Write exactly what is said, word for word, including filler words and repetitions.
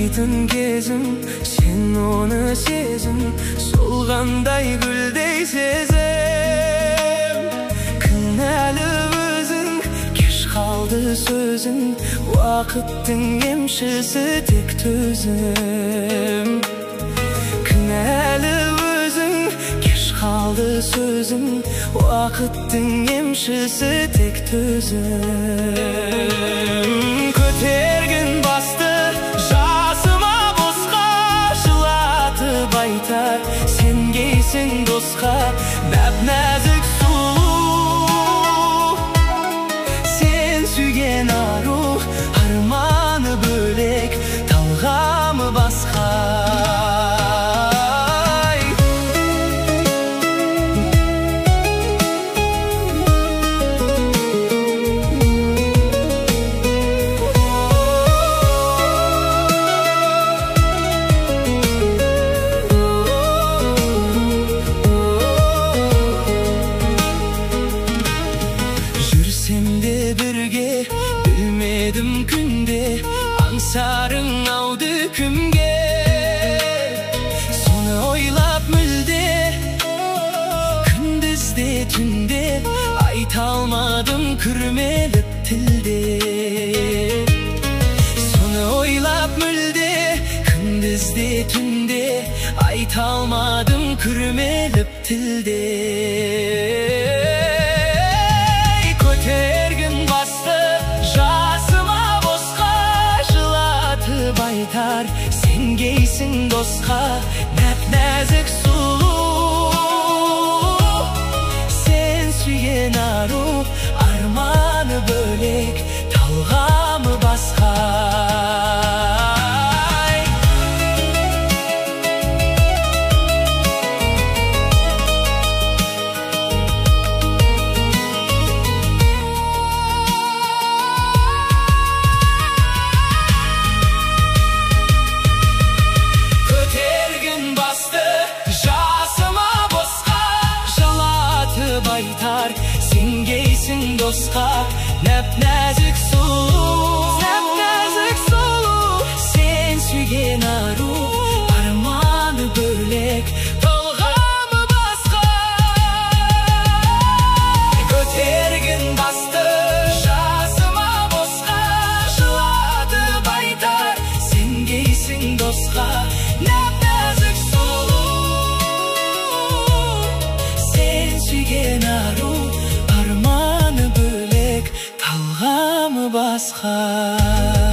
Алтын кезім, сен оны сезім, солғандай гүлдей сезім. Кінәлі өзің, кеш қалды сөзің, уақыттың емшісі тек төзім. Кінәлі өзің, кеш қалды сөзің, уақыттың емшісі тек төзім. Көтергін басты жасыма босқа, жылатып айтар сенгейсің досқа, нәп-нәзік сұлу. Сен сүйген ару, арманы бөлек, талғамы басқа. Білмедім күнде аңсарың ауды кімге, соны ойлап мүлде, күндізде түнде айта алмадым күрмеліп тілде. Соны ойлап мүлде, күндізде түнде айта алмадым күрмеліп тілде. Көтергін басты жасыма босқа, жылатып айтар сенгейсің досқа, нәп-нәзік сұлу. Сен сүйген ару, арманы бөлек, талғамы басқа. Айтар сенгейсің досқа, нәп-нәзік сұлу. Нәп-нәзік сұлу. Сен сүйген ару, арманы бөлек, талғамы басқа. Көтергін басты жасыма босқа, жылатып айтар сенгейсің досқа, нәп-нәзік сұлу. Сен сүйген ару, арманы бөлек, талғамы басқа.